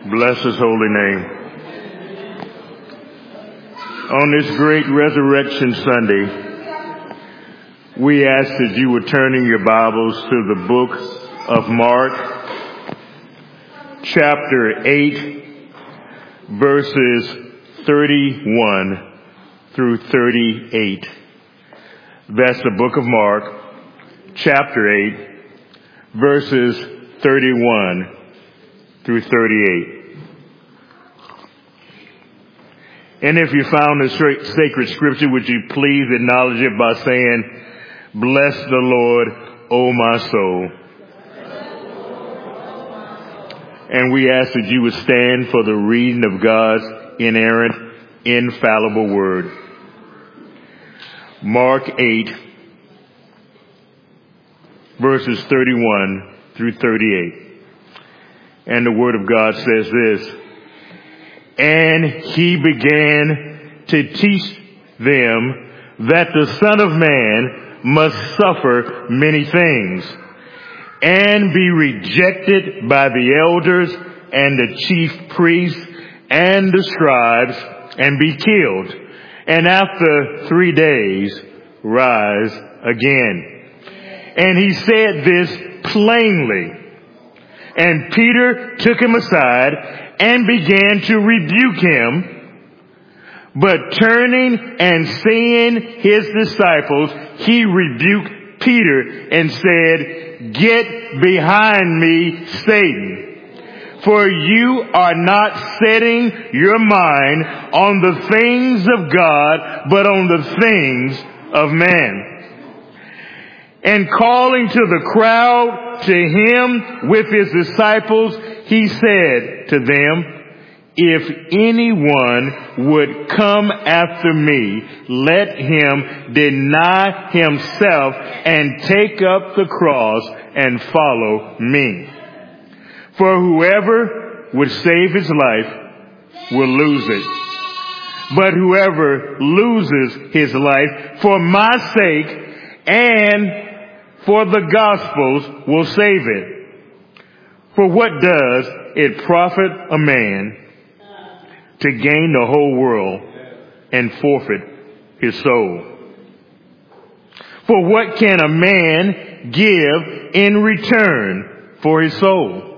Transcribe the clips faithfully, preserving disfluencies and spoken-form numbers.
Bless his holy name. On this great Resurrection Sunday, we ask that you would turn in your Bibles to the book of Mark, chapter eight, verses thirty-one through thirty-eight. That's the book of Mark, chapter eight, verses thirty-one through thirty-eight. And if you found the sacred scripture, would you please acknowledge it by saying, "Bless the Lord, O my soul." And we ask that you would stand for the reading of God's inerrant, infallible word. Mark eight, verses thirty-one through thirty-eight. And the word of God says this: "And he began to teach them that the Son of Man must suffer many things, and be rejected by the elders and the chief priests and the scribes, and be killed, and after three days rise again." And he said this plainly. And Peter took him aside and began to rebuke him. But turning and seeing his disciples, he rebuked Peter and said, "Get behind me, Satan, for you are not setting your mind on the things of God, but on the things of man." And calling to the crowd to him with his disciples, he said to them, "If anyone would come after me, let him deny himself and take up the cross and follow me. For whoever would save his life will lose it. But whoever loses his life for my sake and for the gospel's will save it. For what does it profit a man to gain the whole world and forfeit his soul? For what can a man give in return for his soul?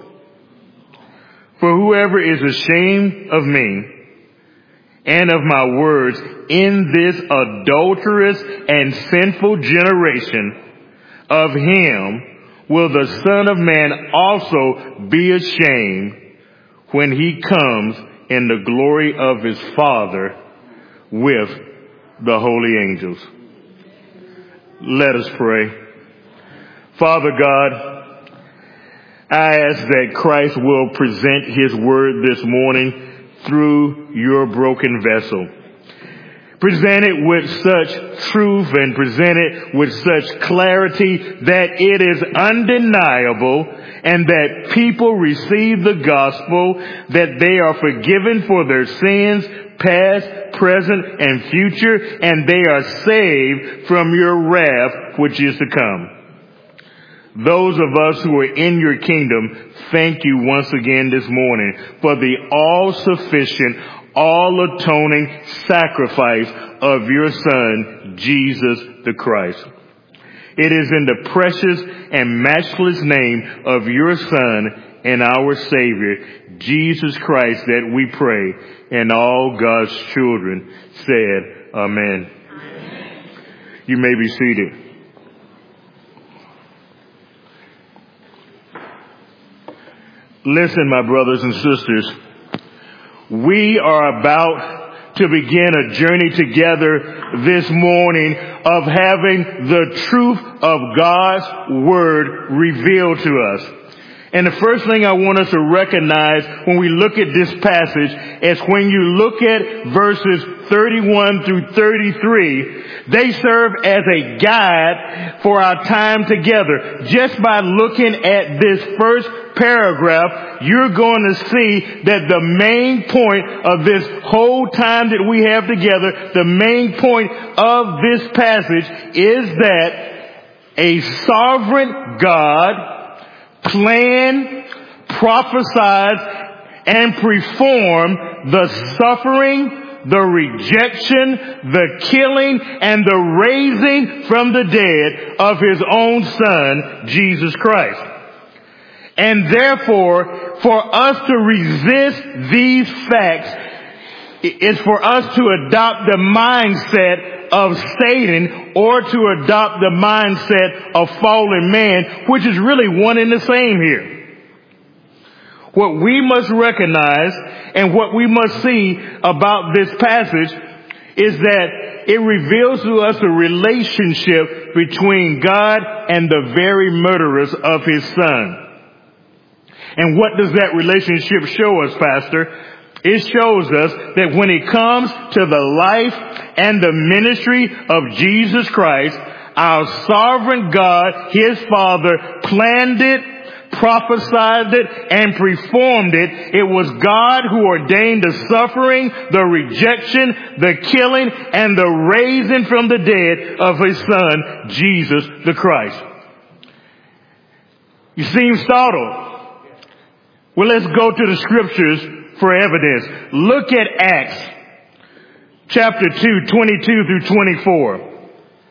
For whoever is ashamed of me and of my words in this adulterous and sinful generation, of him will the Son of Man also be ashamed when he comes in the glory of his Father with the holy angels." Let us pray. Father God, I ask that Christ will present his word this morning through your broken vessel. Present it with such truth and present it with such clarity that it is undeniable, and that people receive the gospel, that they are forgiven for their sins, past, present, and future, and they are saved from your wrath which is to come. Those of us who are in your kingdom, thank you once again this morning for the all-sufficient, all-atoning sacrifice of your Son, Jesus the Christ. It is in the precious and matchless name of your Son and our Savior, Jesus Christ, that we pray, and all God's children said, Amen. Amen. You may be seated. Listen, my brothers and sisters, we are about to begin a journey together this morning of having the truth of God's Word revealed to us. And the first thing I want us to recognize when we look at this passage is when you look at verses thirty-one through thirty-three, they serve as a guide for our time together. Just by looking at this first paragraph, you're going to see that the main point of this whole time that we have together, the main point of this passage is that a sovereign God planned, prophesied, and performed the suffering, the rejection, the killing, and the raising from the dead of his own Son, Jesus Christ. And therefore, for us to resist these facts is for us to adopt the mindset of Satan or to adopt the mindset of fallen man, which is really one and the same here. What we must recognize and what we must see about this passage is that it reveals to us a relationship between God and the very murderers of his Son. And what does that relationship show us, Pastor? It shows us that when it comes to the life and the ministry of Jesus Christ, our sovereign God, his Father, planned it, prophesied it, and performed it. It was God who ordained the suffering, the rejection, the killing, and the raising from the dead of his Son, Jesus the Christ. You seem startled. Well, let's go to the scriptures for evidence. Look at Acts chapter two, twenty-two through twenty-four.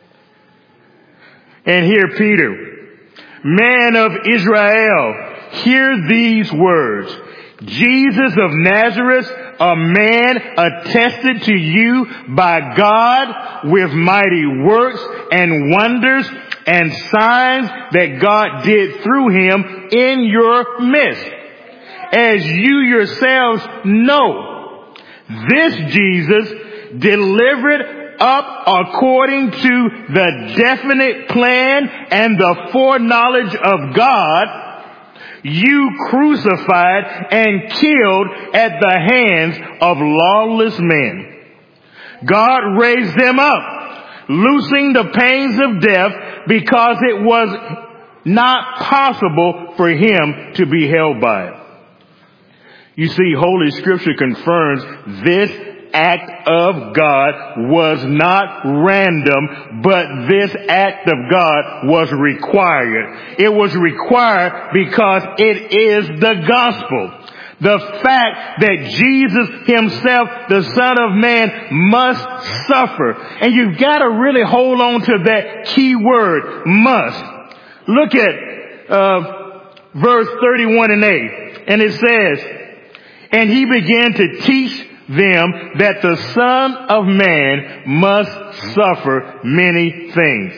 And here Peter, man of Israel, hear these words. Jesus of Nazareth, a man attested to you by God with mighty works and wonders and signs that God did through him in your midst. As you yourselves know, this Jesus, delivered up according to the definite plan and the foreknowledge of God, you crucified and killed at the hands of lawless men. God raised them up, loosing the pains of death, because it was not possible for him to be held by it. You see, Holy Scripture confirms this act of God was not random, but this act of God was required. It was required because it is the gospel. The fact that Jesus himself, the Son of Man, must suffer. And you've got to really hold on to that key word, must. Look at uh, verse thirty-one and eight. And it says, and he began to teach them that the Son of Man must suffer many things.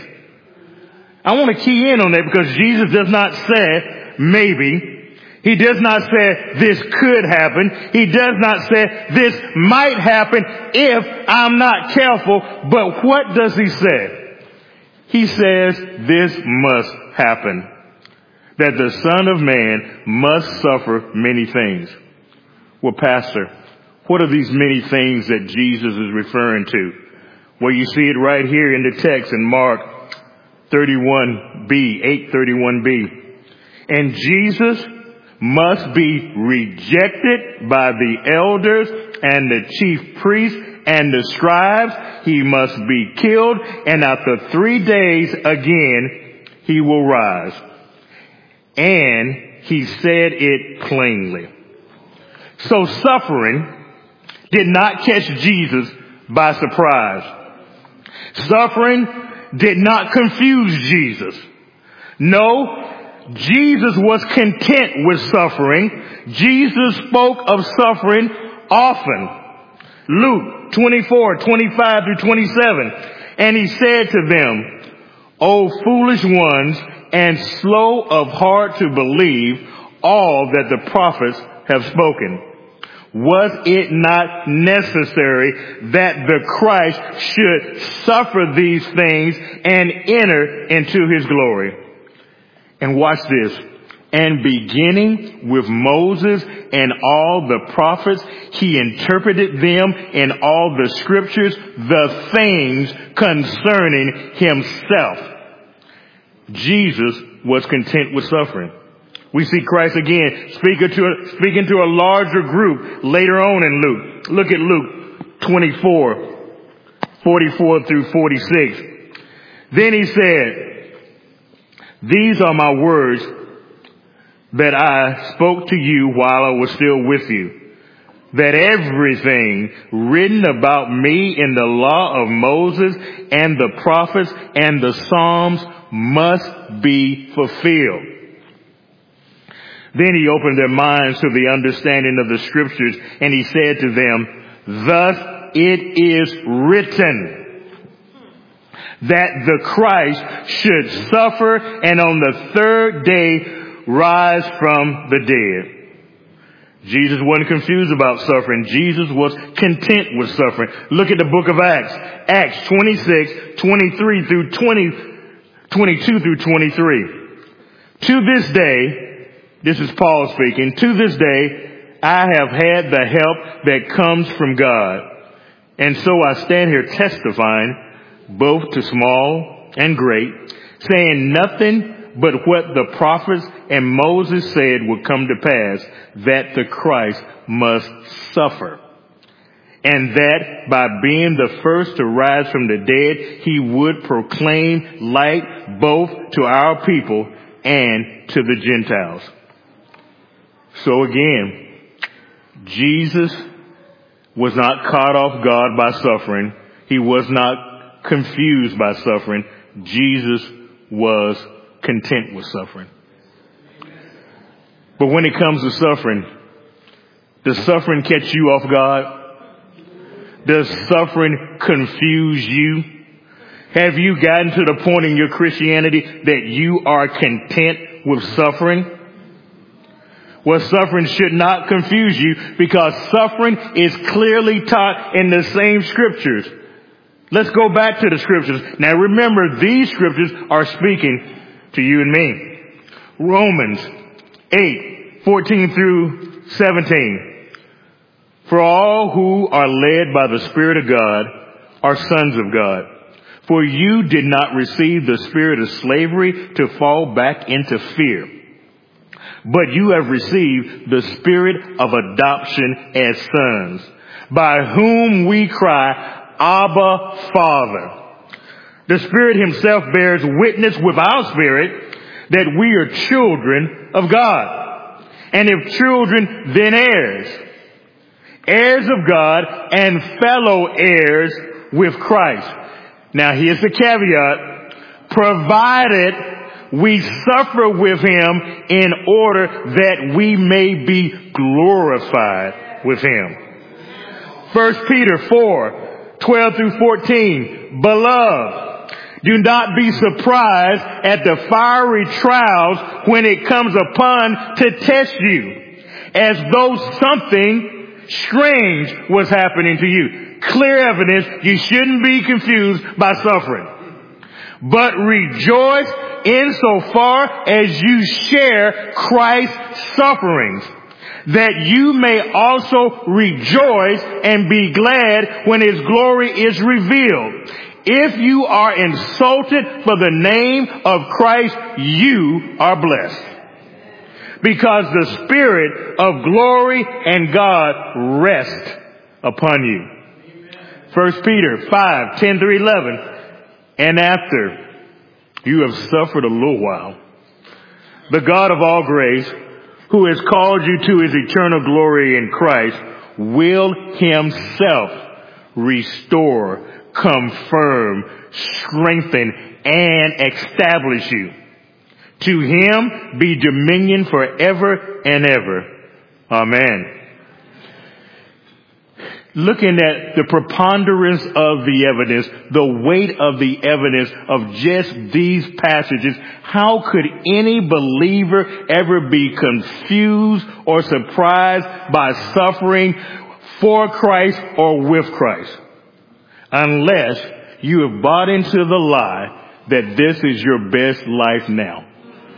I want to key in on that because Jesus does not say maybe. He does not say this could happen. He does not say this might happen if I'm not careful. But what does he say? He says this must happen. That the Son of Man must suffer many things. Well, Pastor, what are these many things that Jesus is referring to? Well, you see it right here in the text in Mark thirty-one b, eight thirty-one b. And Jesus must be rejected by the elders and the chief priests and the scribes. He must be killed, and after three days again, he will rise. And he said it plainly. So suffering did not catch Jesus by surprise. Suffering did not confuse Jesus. No, Jesus was content with suffering. Jesus spoke of suffering often. Luke twenty-four, twenty-five through twenty-seven. And he said to them, O foolish ones, and slow of heart to believe all that the prophets have spoken. Was it not necessary that the Christ should suffer these things and enter into his glory? And watch this. And beginning with Moses and all the prophets, he interpreted them in all the scriptures, the things concerning himself. Jesus was content with suffering. We see Christ again speaking to, a, speaking to a larger group later on in Luke. Look at Luke twenty-four, forty-four through forty-six. Then he said, these are my words that I spoke to you while I was still with you, that everything written about me in the law of Moses and the prophets and the Psalms must be fulfilled. Then he opened their minds to the understanding of the scriptures, and he said to them, thus it is written that the Christ should suffer and on the third day rise from the dead. Jesus wasn't confused about suffering. Jesus was content with suffering. Look at the book of Acts. Acts twenty-six, twenty-three through twenty, twenty-two through twenty-three. To this day, this is Paul speaking, to this day, I have had the help that comes from God. And so I stand here testifying, both to small and great, saying nothing but what the prophets and Moses said would come to pass, that the Christ must suffer, and that by being the first to rise from the dead, he would proclaim light both to our people and to the Gentiles. So again, Jesus was not caught off guard by suffering. He was not confused by suffering. Jesus was content with suffering. But when it comes to suffering, does suffering catch you off guard? Does suffering confuse you? Have you gotten to the point in your Christianity that you are content with suffering? Well, suffering should not confuse you, because suffering is clearly taught in the same scriptures. Let's go back to the scriptures. Now remember, these scriptures are speaking to you and me. Romans eight, fourteen through seventeen. For all who are led by the Spirit of God are sons of God. For you did not receive the spirit of slavery to fall back into fear, but you have received the spirit of adoption as sons, by whom we cry, Abba, Father. The Spirit himself bears witness with our spirit that we are children of God. And if children, then heirs. Heirs of God and fellow heirs with Christ. Now here's the caveat. Provided we suffer with him in order that we may be glorified with him. First Peter four, twelve through fourteen. Beloved, do not be surprised at the fiery trials when it comes upon to test you, as though something strange was happening to you. Clear evidence you shouldn't be confused by suffering. But rejoice insofar as you share Christ's sufferings, that you may also rejoice and be glad when his glory is revealed. If you are insulted for the name of Christ, you are blessed, because the Spirit of glory and God rests upon you. First Peter five, ten through eleven. And after you have suffered a little while, the God of all grace, who has called you to his eternal glory in Christ, will himself restore, confirm, strengthen, and establish you. To him be dominion forever and ever. Amen. Looking at the preponderance of the evidence, the weight of the evidence of just these passages, how could any believer ever be confused or surprised by suffering for Christ or with Christ? Unless you have bought into the lie that this is your best life now.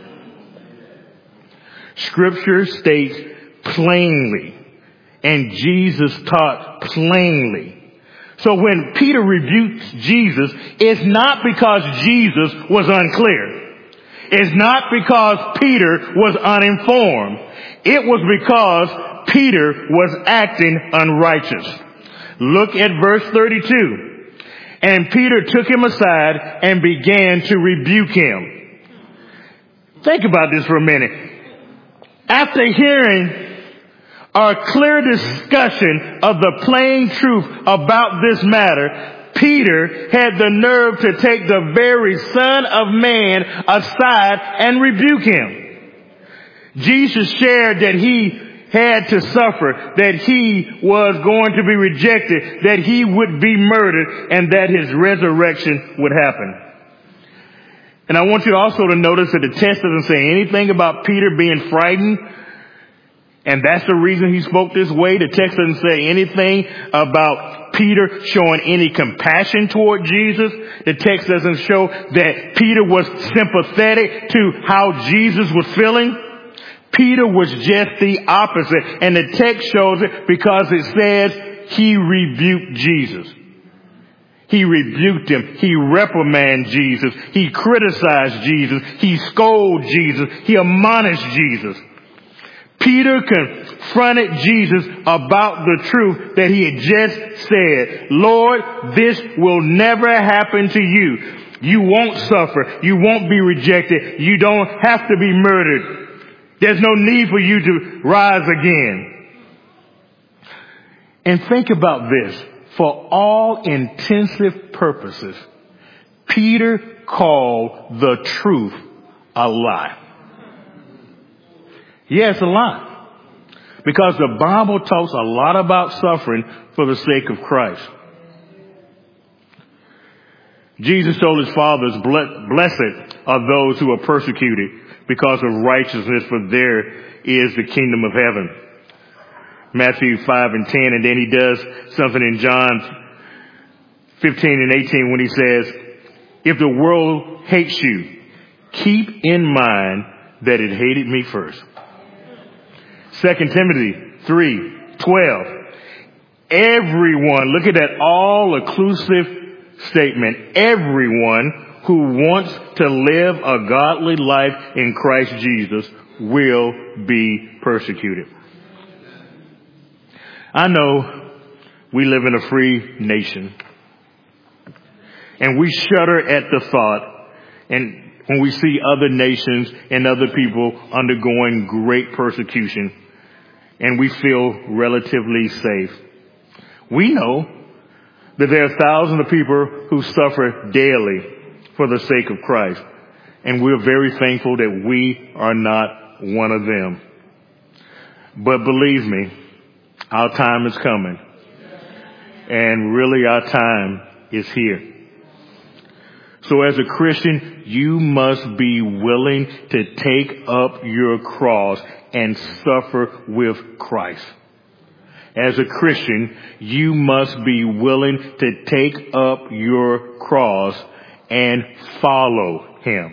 Scripture states plainly, and Jesus taught plainly. So when Peter rebuked Jesus, it's not because Jesus was unclear. It's not because Peter was uninformed. It was because Peter was acting unrighteous. Look at verse thirty-two. And Peter took him aside and began to rebuke him. Think about this for a minute. After hearing a clear discussion of the plain truth about this matter, Peter had the nerve to take the very Son of Man aside and rebuke him. Jesus shared that he had to suffer, that he was going to be rejected, that he would be murdered, and that his resurrection would happen. And I want you also to notice that the text doesn't say anything about Peter being frightened, and that's the reason he spoke this way. The text doesn't say anything about Peter showing any compassion toward Jesus. The text doesn't show that Peter was sympathetic to how Jesus was feeling. Peter was just the opposite, and the text shows it because it says he rebuked Jesus. He rebuked him. He reprimanded Jesus. He criticized Jesus. He scolded Jesus. He admonished Jesus. Peter confronted Jesus about the truth that he had just said. Lord, this will never happen to you. You won't suffer. You won't be rejected. You don't have to be murdered. There's no need for you to rise again. And think about this. For all intensive purposes, Peter called the truth a lie. Yes, a lie. Because the Bible talks a lot about suffering for the sake of Christ. Jesus told his fathers, blessed are those who are persecuted because of righteousness, for there is the kingdom of heaven. Matthew five and ten, and then he does something in John fifteen and eighteen when he says, if the world hates you, keep in mind that it hated me first. Second Timothy three twelve. Everyone, look at that all-inclusive statement. Everyone who wants to live a godly life in Christ Jesus will be persecuted. I know we live in a free nation, and we shudder at the thought, and when we see other nations and other people undergoing great persecution, and we feel relatively safe. We know that there are thousands of people who suffer daily for the sake of Christ, and we're very thankful that we are not one of them. But believe me, our time is coming, and really our time is here. So as a Christian, you must be willing to take up your cross and suffer with Christ. As a Christian, you must be willing to take up your cross and follow him.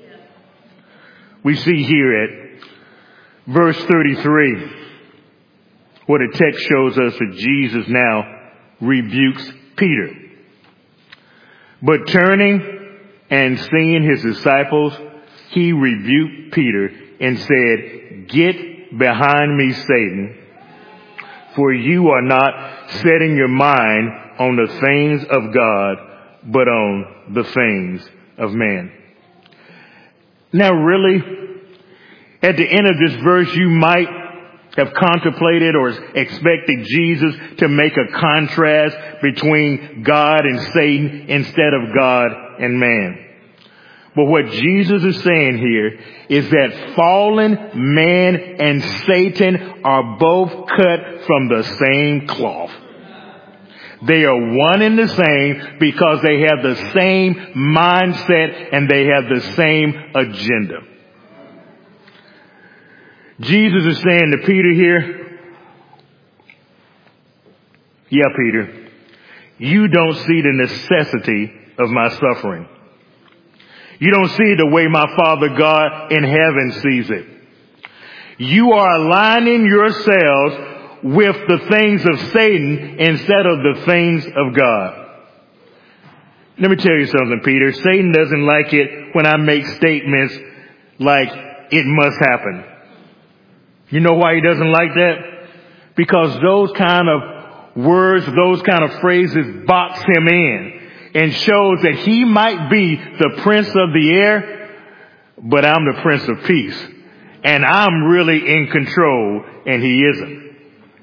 We see here at verse thirty-three, where the text shows us that Jesus now rebukes Peter. But turning and seeing his disciples, he rebuked Peter and said, get behind me, Satan, for you are not setting your mind on the things of God, but on the things of man. Now really, at the end of this verse, you might have contemplated or expected Jesus to make a contrast between God and Satan instead of God and man. But what Jesus is saying here is that fallen man and Satan are both cut from the same cloth. They are one and the same because they have the same mindset and they have the same agenda. Jesus is saying to Peter here, yeah, Peter, you don't see the necessity of my suffering. You don't see it the way my Father God in heaven sees it. You are aligning yourselves with the things of Satan instead of the things of God. Let me tell you something, Peter. Satan doesn't like it when I make statements like it must happen. You know why he doesn't like that? Because those kind of words, those kind of phrases box him in and shows that he might be the prince of the air, but I'm the prince of peace. and I'm really in control, and he isn't.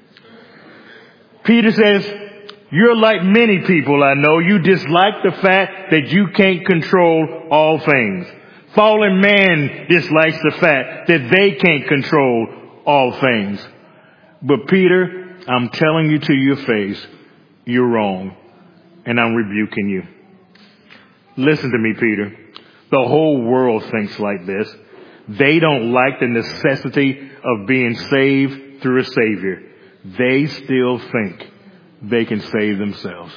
Peter says, you're like many people I know. You dislike the fact that you can't control all things. Fallen man dislikes the fact that they can't control all things. But Peter, I'm telling you to your face, you're wrong, and I'm rebuking you. Listen to me, Peter. The whole world thinks like this. They don't like the necessity of being saved through a Savior. They still think they can save themselves.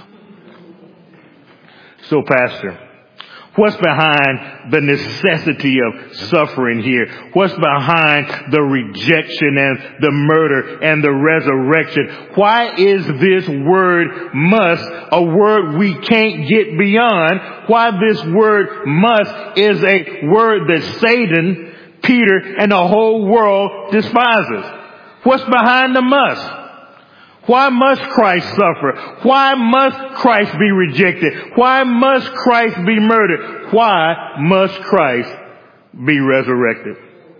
So, Pastor, what's behind the necessity of suffering here? What's behind the rejection and the murder and the resurrection? Why is this word must a word we can't get beyond? Why this word must is a word that Satan, Peter, and the whole world despises? What's behind the must? Why must Christ suffer? Why must Christ be rejected? Why must Christ be murdered? Why must Christ be resurrected?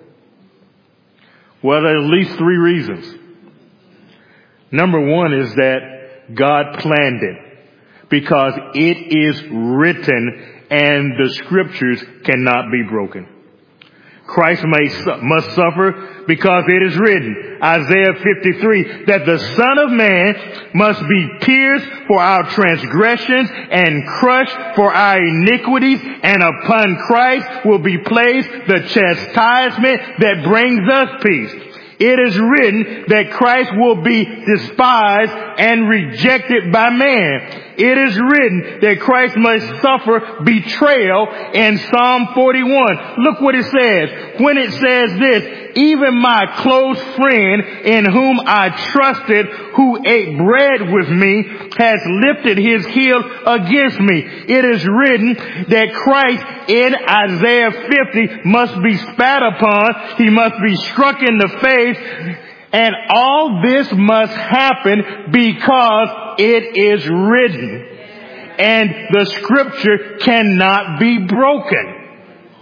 Well, there are at least three reasons. Number one is that God planned it because it is written and the scriptures cannot be broken. Christ may, must suffer because it is written, Isaiah fifty-three, that the Son of Man must be pierced for our transgressions and crushed for our iniquities, and upon Christ will be placed the chastisement that brings us peace. It is written that Christ will be despised and rejected by man. It is written that Christ must suffer betrayal in Psalm forty-one. Look what it says. When it says this, even my close friend in whom I trusted, who ate bread with me, has lifted his heel against me. It is written that Christ in Isaiah fifty must be spat upon. He must be struck in the face. And all this must happen because it is written. And the scripture cannot be broken.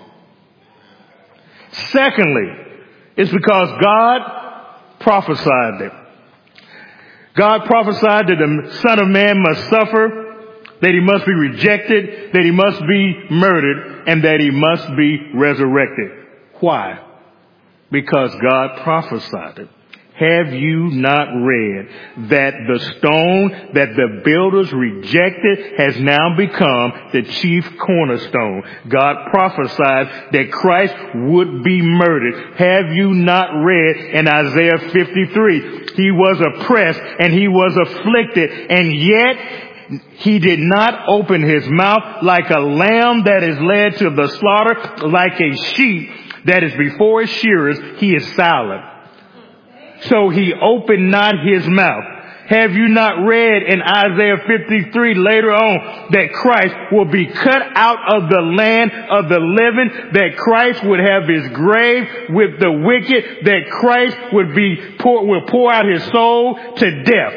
Secondly, it's because God prophesied it. God prophesied that the Son of Man must suffer, that he must be rejected, that he must be murdered, and that he must be resurrected. Why? Because God prophesied it. Have you not read that the stone that the builders rejected has now become the chief cornerstone? God prophesied that Christ would be murdered. Have you not read in Isaiah fifty-three? He was oppressed and he was afflicted, and yet he did not open his mouth. Like a lamb that is led to the slaughter, like a sheep that is before his shearers, he is silent. So he opened not his mouth. Have you not read in Isaiah fifty-three later on that Christ will be cut out of the land of the living, that Christ would have his grave with the wicked, that Christ would be pour, will pour out his soul to death?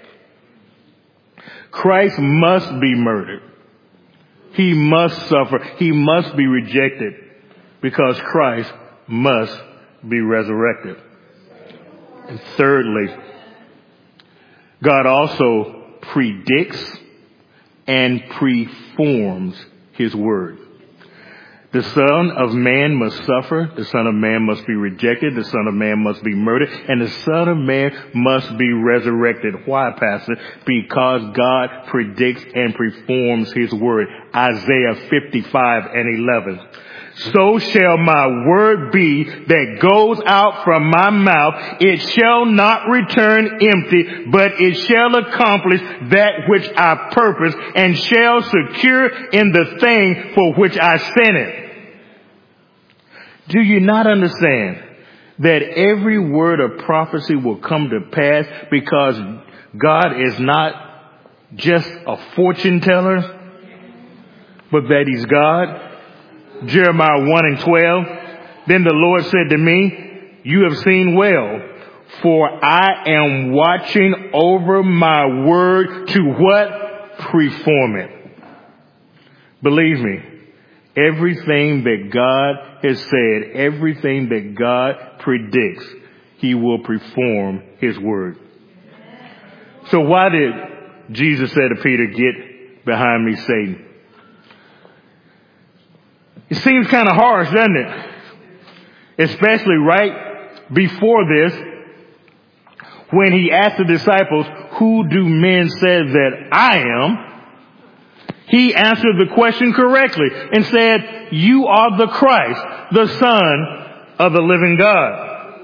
Christ must be murdered. He must suffer. He must be rejected because Christ must be resurrected. And thirdly, God also predicts and preforms his word. The Son of Man must suffer. The Son of Man must be rejected. The Son of Man must be murdered. And the Son of Man must be resurrected. Why, Pastor? Because God predicts and preforms his word. Isaiah fifty-five and eleven. So shall my word be that goes out from my mouth. It shall not return empty, but it shall accomplish that which I purpose, and shall secure in the thing for which I sent it. Do you not understand that every word of prophecy will come to pass because God is not just a fortune teller, but that he's God? Jeremiah one and twelve. Then the Lord said to me, you have seen well, for I am watching over my word to what? Perform it. Believe me, everything that God has said, everything that God predicts he will perform his word. So why did Jesus say to Peter, "Get behind me, Satan"? It seems kind of harsh, doesn't it? Especially right before this, when he asked the disciples, "Who do men say that I am?" He answered the question correctly and said, "You are the Christ, the Son of the living God."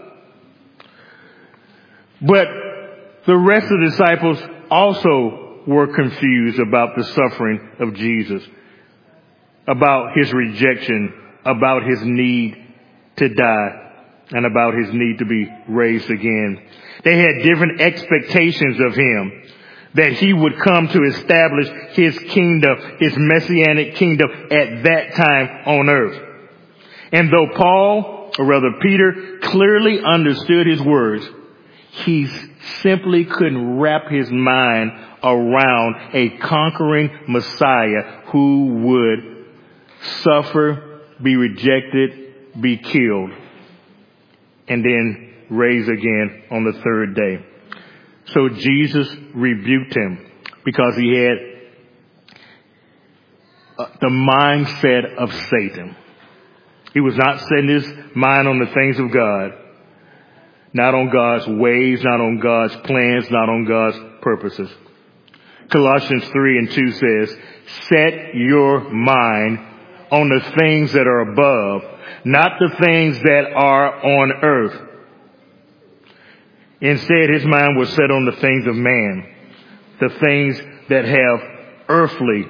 But the rest of the disciples also were confused about the suffering of Jesus, about his rejection, about his need to die, and about his need to be raised again. They had different expectations of him, that he would come to establish his kingdom, his messianic kingdom at that time on earth. And though Paul, or rather Peter, clearly understood his words, he simply couldn't wrap his mind around a conquering Messiah who would suffer, be rejected, be killed, and then rise again on the third day. So Jesus rebuked him because he had the mindset of Satan. He was not setting his mind on the things of God, not on God's ways, not on God's plans, not on God's purposes. Colossians three and two says, "Set your mind on the things that are above, not the things that are on earth." Instead, his mind was set on the things of man, the things that have earthly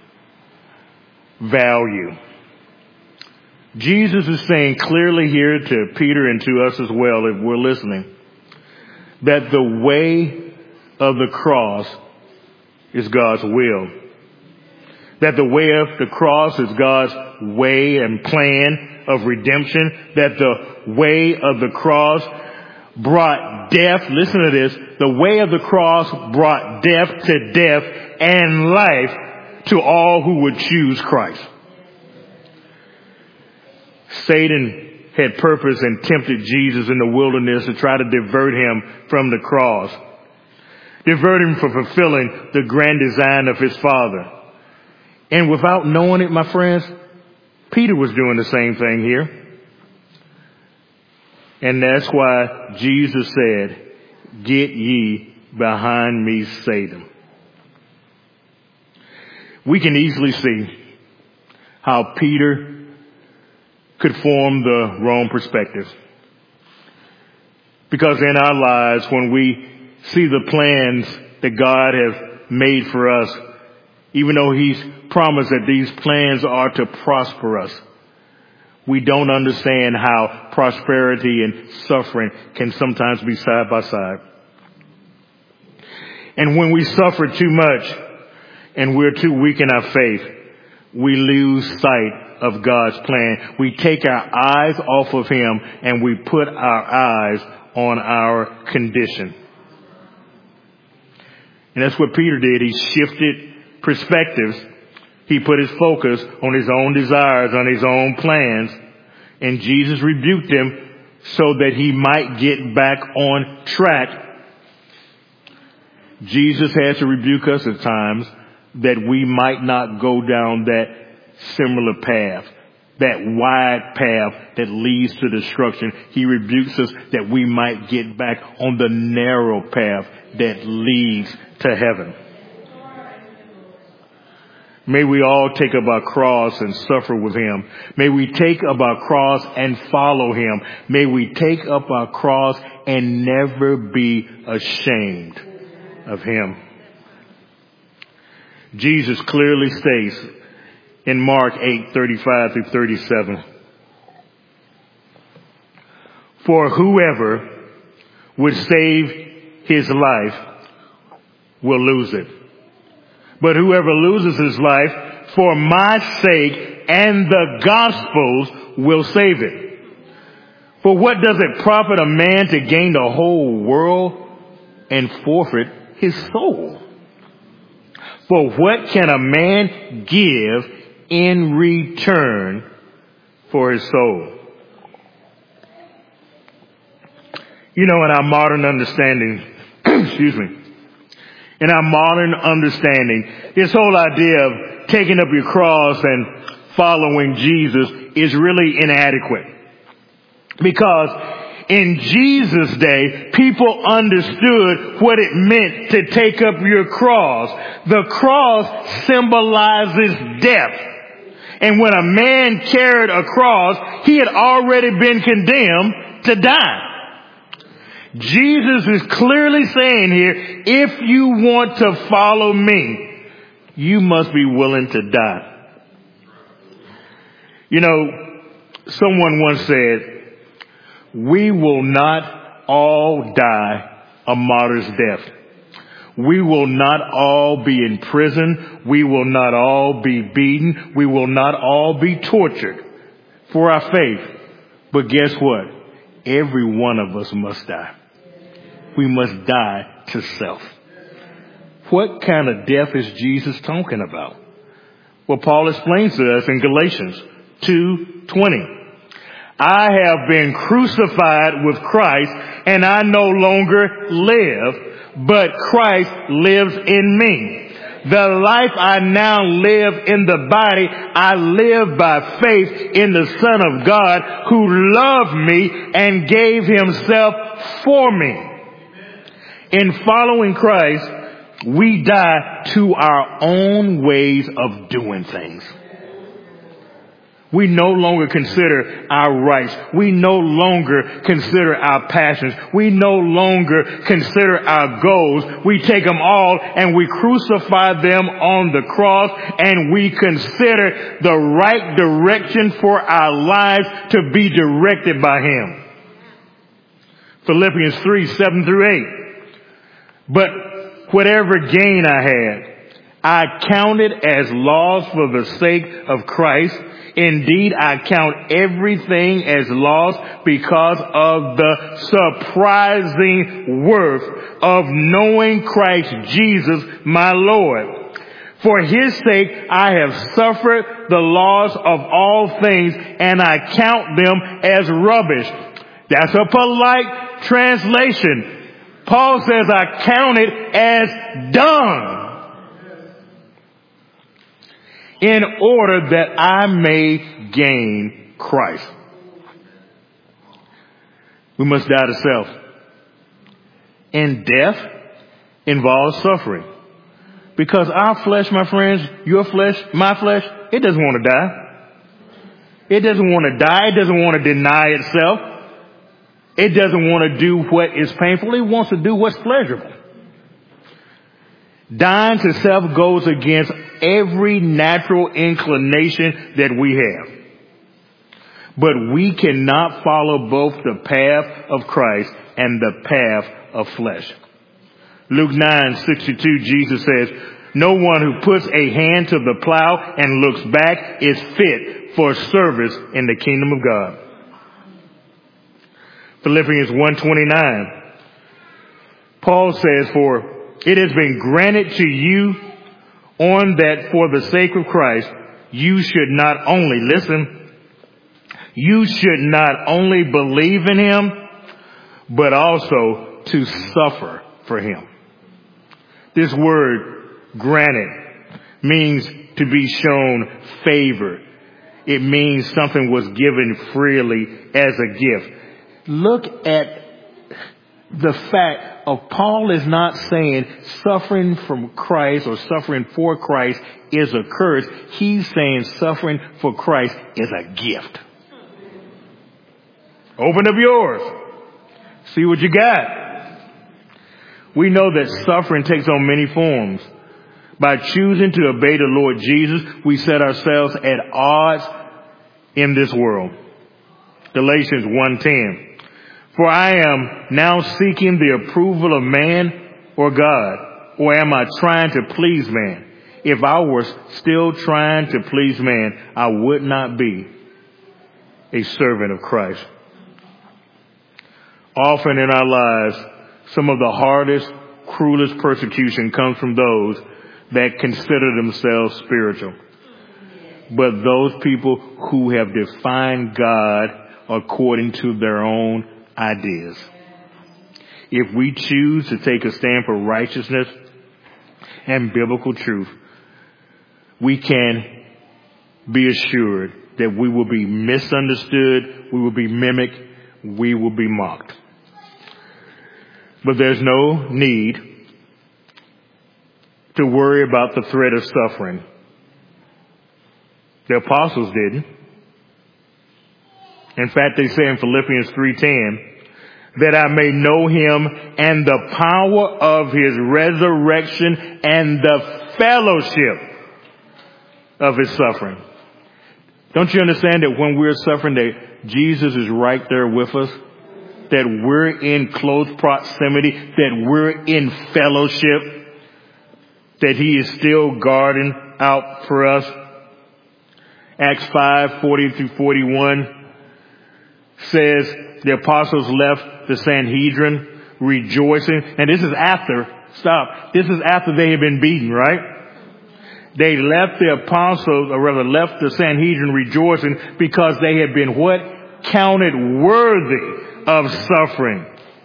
value. Jesus is saying clearly here to Peter and to us as well, if we're listening, that the way of the cross is God's will. That the way of the cross is God's way and plan of redemption. That the way of the cross brought death. Listen to this. The way of the cross brought death to death and life to all who would choose Christ. Satan had purpose and tempted Jesus in the wilderness to try to divert him from the cross. Divert him from fulfilling the grand design of his Father. And without knowing it, my friends, Peter was doing the same thing here. And that's why Jesus said, "Get ye behind me, Satan." We can easily see how Peter could form the wrong perspective. Because in our lives, when we see the plans that God has made for us, even though he's promised that these plans are to prosper us, we don't understand how prosperity and suffering can sometimes be side by side. And when we suffer too much and we're too weak in our faith, we lose sight of God's plan. We take our eyes off of him and we put our eyes on our condition. And that's what Peter did. He shifted perspectives. He put his focus on his own desires, on his own plans, and Jesus rebuked him so that he might get back on track. Jesus has to rebuke us at times that we might not go down that similar path, that wide path that leads to destruction. He rebukes us that we might get back on the narrow path that leads to heaven. May we all take up our cross and suffer with him. May we take up our cross and follow him. May we take up our cross and never be ashamed of him. Jesus clearly states in Mark eight, thirty-five through thirty-seven, "For whoever would save his life will lose it. But whoever loses his life for my sake and the gospel's will save it. For what does it profit a man to gain the whole world and forfeit his soul? For what can a man give in return for his soul?" You know, in our modern understanding, excuse me, in our modern understanding, this whole idea of taking up your cross and following Jesus is really inadequate. Because in Jesus' day, people understood what it meant to take up your cross. The cross symbolizes death. And when a man carried a cross, he had already been condemned to die. Jesus is clearly saying here, if you want to follow me, you must be willing to die. You know, someone once said, we will not all die a martyr's death. We will not all be in prison. We will not all be beaten. We will not all be tortured for our faith. But guess what? Every one of us must die. We must die to self. What kind of death is Jesus talking about? Well, Paul explains to us in Galatians two twenty. I have been crucified with Christ, and I no longer live, but Christ lives in me. The life I now live in the body, I live by faith in the Son of God who loved me and gave himself for me. In following Christ, we die to our own ways of doing things. We no longer consider our rights. We no longer consider our passions. We no longer consider our goals. We take them all and we crucify them on the cross, and we consider the right direction for our lives to be directed by him. Philippians three, seven through eight. But whatever gain I had, I counted as loss for the sake of Christ. Indeed, I count everything as loss because of the surprising worth of knowing Christ Jesus, my Lord. For his sake, I have suffered the loss of all things, and I count them as rubbish. That's a polite translation. Paul says, I count it as dung, in order that I may gain Christ. We must die to self. And death involves suffering. Because our flesh, my friends, your flesh, my flesh, it doesn't want to die. It doesn't want to die. It doesn't want to deny itself. It doesn't want to do what is painful. It wants to do what's pleasurable. Dying to self goes against every natural inclination that we have. But we cannot follow both the path of Christ and the path of flesh. Luke nine sixty-two, Jesus says, no one who puts a hand to the plow and looks back is fit for service in the kingdom of God. Philippians one twenty-nine. Paul says, for it has been granted to you on that for the sake of Christ, you should not only, listen, you should not only believe in him, but also to suffer for him. This word, granted, means to be shown favor. It means something was given freely as a gift. Look at the fact of Paul is not saying suffering from Christ or suffering for Christ is a curse. He's saying suffering for Christ is a gift. Open up yours. See what you got. We know that suffering takes on many forms. By choosing to obey the Lord Jesus, we set ourselves at odds in this world. Galatians one ten. For I am now seeking the approval of man or God, or am I trying to please man? If I were still trying to please man, I would not be a servant of Christ. Often in our lives, some of the hardest, cruelest persecution comes from those that consider themselves spiritual. But those people who have defined God according to their own ideas. if we choose to take a stand for righteousness and biblical truth, we can be assured that we will be misunderstood, we will be mimicked, we will be mocked. But there's no need to worry about the threat of suffering. The apostles didn't. In fact, they say in Philippians three ten, that I may know him and the power of his resurrection and the fellowship of his suffering. Don't you understand that when we're suffering that Jesus is right there with us? That we're in close proximity, that we're in fellowship, that he is still guarding out for us. Acts five forty through forty-one says the apostles left the Sanhedrin rejoicing. And this is after, stop, this is after they had been beaten, right? They left the apostles, or rather left the Sanhedrin rejoicing because they had been what? Counted worthy of suffering.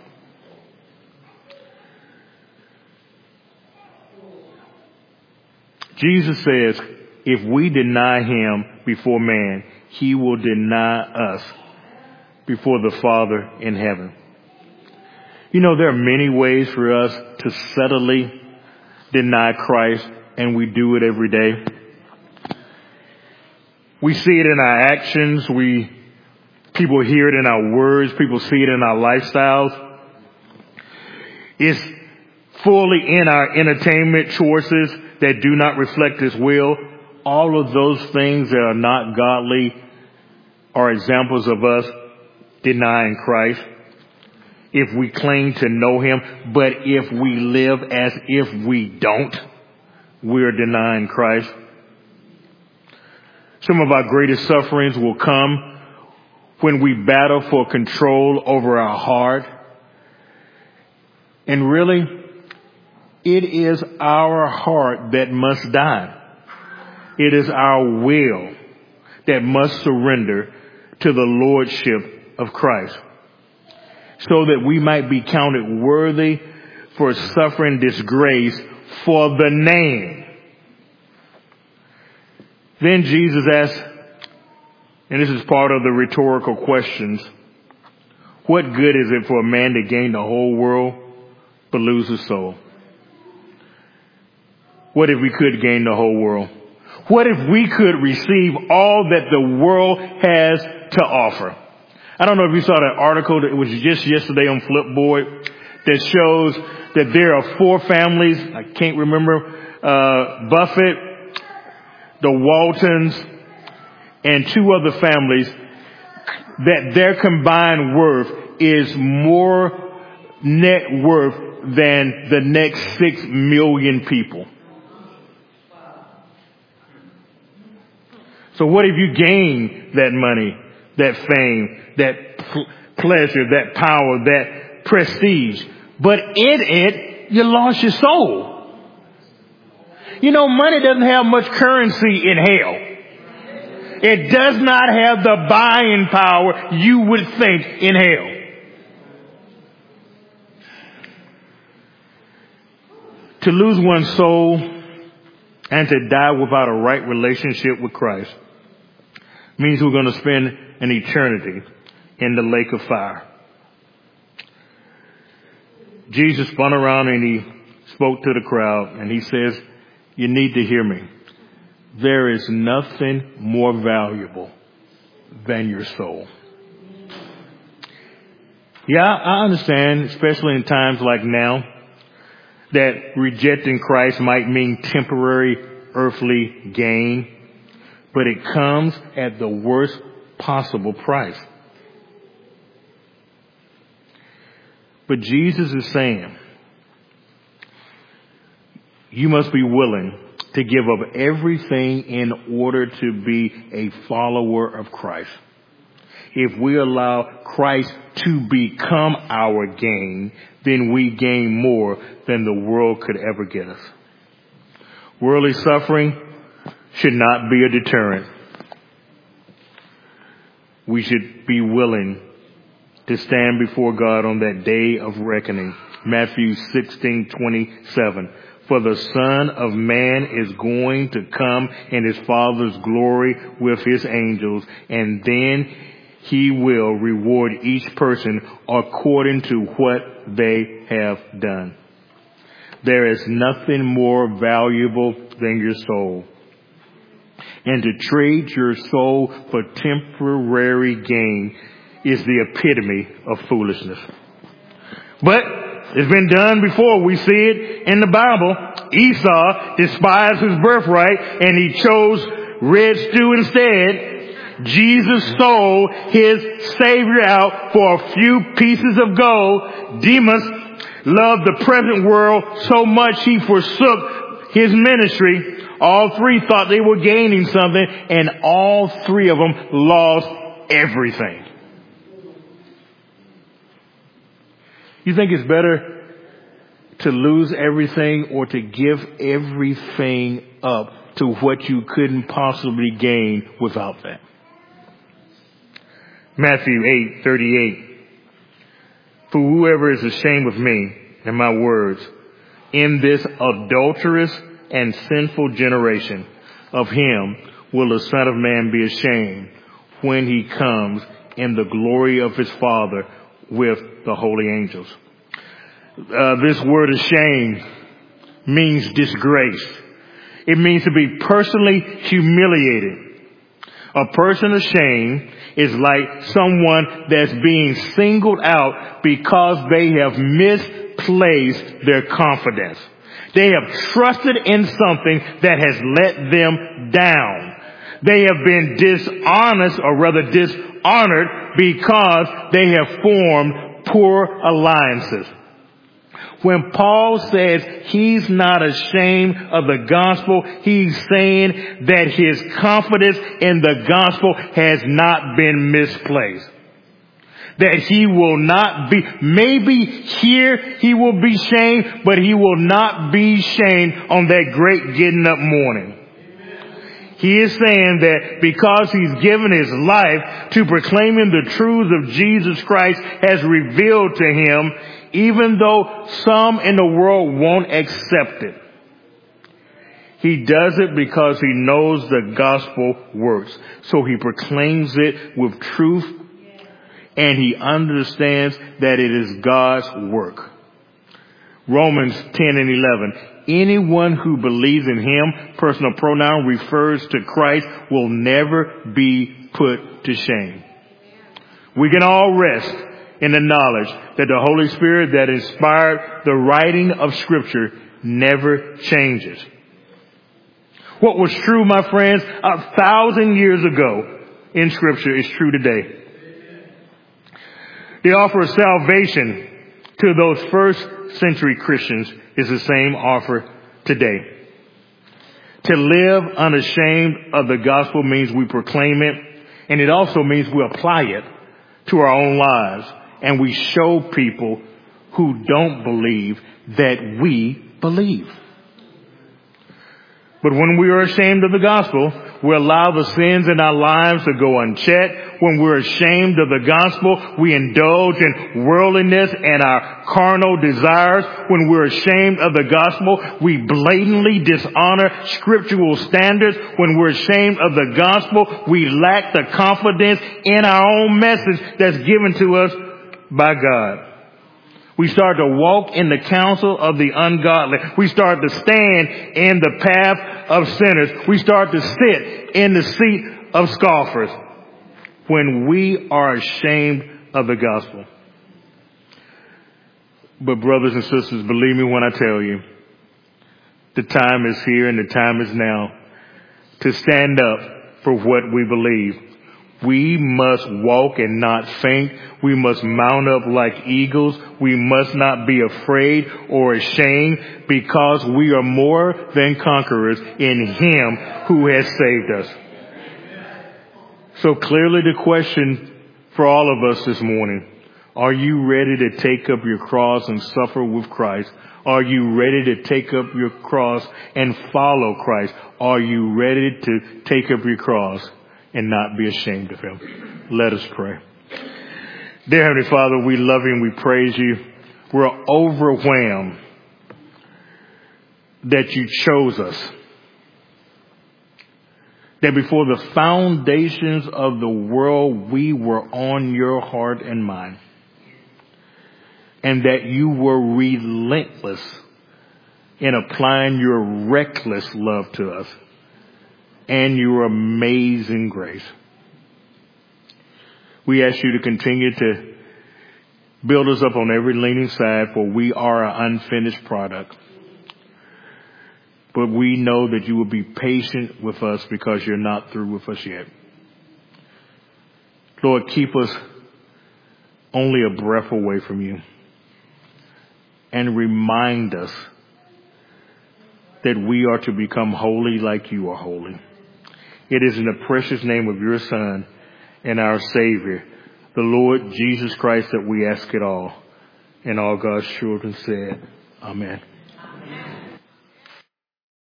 Jesus says, if we deny him before man, he will deny us before the Father in heaven. You know, there are many ways for us to subtly deny Christ, and we do it every day. We see it in our actions. We, people hear it in our words. People see it in our lifestyles. It's fully in our entertainment choices that do not reflect his will. All of those things that are not godly are examples of us denying Christ. If we claim to know him, but if we live as if we don't, we're denying Christ. Some of our greatest sufferings will come when we battle for control over our heart. And really, it is our heart that must die. It is our will that must surrender to the lordship of Christ, so that we might be counted worthy for suffering disgrace for the name. Then Jesus asked, and this is part of the rhetorical questions, what good is it for a man to gain the whole world but lose his soul? What if we could gain the whole world? What if we could receive all that the world has to offer? I don't know if you saw that article that was just yesterday on Flipboard that shows that there are four families. I can't remember, uh, Buffett, the Waltons, and two other families, that their combined worth is more net worth than the next six million people. So what if you gain that money, that fame, that pl- pleasure, that power, that prestige, but in it, you lost your soul? You know, money doesn't have much currency in hell. It does not have the buying power you would think in hell. To lose one's soul and to die without a right relationship with Christ means we're going to spend an eternity in the lake of fire. Jesus spun around and he spoke to the crowd and he says, you need to hear me. There is nothing more valuable than your soul. Yeah, I understand, especially in times like now, that rejecting Christ might mean temporary earthly gain, but it comes at the worst possible price. But Jesus is saying, you must be willing to give up everything in order to be a follower of Christ. If we allow Christ to become our gain, then we gain more than the world could ever get us. Worldly suffering should not be a deterrent. We should be willing to stand before God on that day of reckoning. Matthew sixteen twenty-seven. For the Son of Man is going to come in his Father's glory with his angels, and then he will reward each person according to what they have done. There is nothing more valuable than your soul. And to trade your soul for temporary gain is the epitome of foolishness. But it's been done before. We see it in the Bible. Esau despised his birthright and he chose red stew instead. Jesus sold his Savior out for a few pieces of gold. Demas loved the present world so much he forsook his ministry. All three thought they were gaining something, and all three of them lost everything. You think it's better to lose everything or to give everything up to what you couldn't possibly gain without that? Matthew eight thirty-eight. For whoever is ashamed of me and my words in this adulterous and sinful generation, of him will the Son of Man be ashamed when he comes in the glory of his Father with the holy angels. Uh, this word ashamed means disgrace. It means to be personally humiliated. A person ashamed is like someone that's being singled out because they have misplaced their confidence. They have trusted in something that has let them down. They have been dishonest, or rather dishonored, because they have formed poor alliances. When Paul says he's not ashamed of the gospel, he's saying that his confidence in the gospel has not been misplaced. That he will not be, maybe here he will be shamed, but he will not be shamed on that great getting up morning. He is saying that because he's given his life to proclaiming the truths of Jesus Christ has revealed to him, even though some in the world won't accept it. He does it because he knows the gospel works. So he proclaims it with truth, and he understands that it is God's work. Romans ten and eleven. Anyone who believes in him, personal pronoun refers to Christ, will never be put to shame. We can all rest in the knowledge that the Holy Spirit that inspired the writing of Scripture never changes. What was true, my friends, a thousand years ago in Scripture is true today. The offer of salvation to those first century Christians is the same offer today. To live unashamed of the gospel means we proclaim it, and it also means we apply it to our own lives, and we show people who don't believe that we believe. But when we are ashamed of the gospel, we allow the sins in our lives to go unchecked. When we're ashamed of the gospel, we indulge in worldliness and our carnal desires. When we're ashamed of the gospel, we blatantly dishonor scriptural standards. When we're ashamed of the gospel, we lack the confidence in our own message that's given to us by God. We start to walk in the counsel of the ungodly. We start to stand in the path of sinners. We start to sit in the seat of scoffers when we are ashamed of the gospel. But brothers and sisters, believe me when I tell you, the time is here and the time is now to stand up for what we believe. We must walk and not faint. We must mount up like eagles. We must not be afraid or ashamed, because we are more than conquerors in him who has saved us. So clearly the question for all of us this morning, are you ready to take up your cross and suffer with Christ? Are you ready to take up your cross and follow Christ? Are you ready to take up your cross and not be ashamed of him? Let us pray. Dear Heavenly Father, we love you and we praise you. We're overwhelmed that you chose us. That before the foundations of the world, we were on your heart and mind. And that you were relentless in applying your reckless love to us and your amazing grace. We ask you to continue to build us up on every leaning side, for we are an unfinished product. But we know that you will be patient with us because you're not through with us yet. Lord, keep us only a breath away from you. And remind us that we are to become holy like you are holy. It is in the precious name of your Son and our Savior, the Lord Jesus Christ, that we ask it all. And all God's children said, Amen.